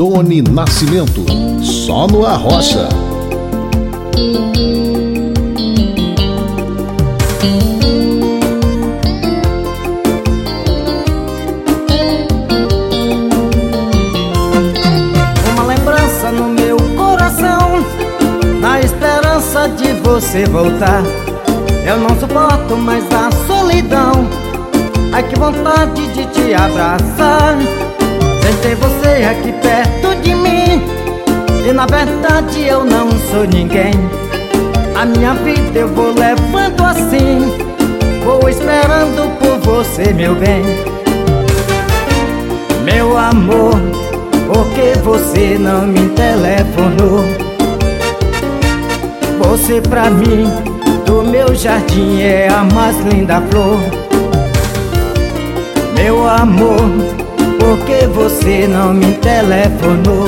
Doni Nascimento, só no Arrocha. Uma lembrança no meu coração, na esperança de você voltar. Eu não suporto mais a solidão, ai que vontade de te abraçar. Sem ter você aqui perto de mim, e na verdade eu não sou ninguém. A minha vida eu vou levando assim, vou esperando por você, meu bem. Meu amor, por que você não me telefonou? Você pra mim, do meu jardim, é a mais linda flor. Meu amor, por que você não me telefonou?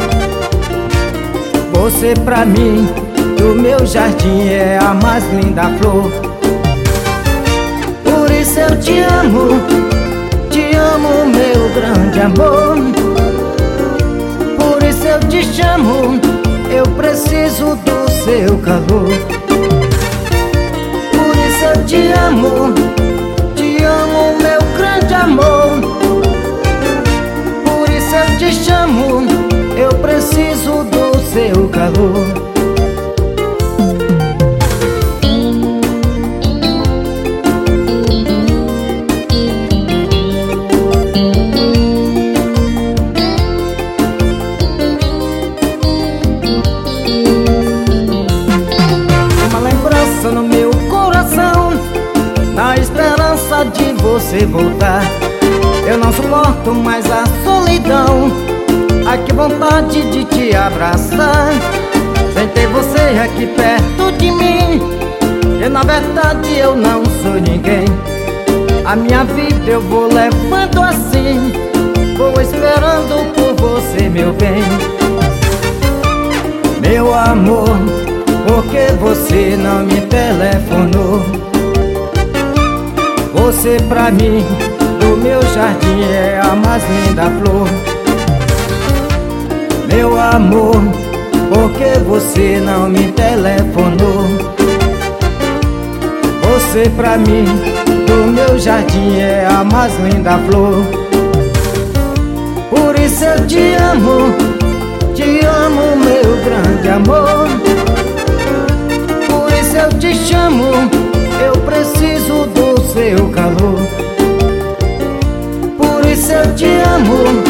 Você pra mim, do meu jardim, é a mais linda flor. Por isso eu te amo, meu grande amor. Por isso eu te chamo, eu preciso do seu calor. Por isso eu te amo, meu grande amor. Por isso eu te chamo, eu preciso do seu calor. Uma lembrança no meu coração, na esperança de você voltar. Eu não suporto mais a solidão, ai que vontade de te abraçar. Sem ter você aqui perto de mim, e na verdade eu não sou ninguém. A minha vida eu vou levando assim, vou esperando por você, meu bem. Meu amor, por que você não me telefonou? Você pra mim, do meu jardim, é a mais linda flor. Meu amor, por que você não me telefonou? Você pra mim, do meu jardim, é a mais linda flor. Por isso eu te amo, meu grande amor. Por isso eu te chamo, eu preciso do seu calor. Por isso eu te amo,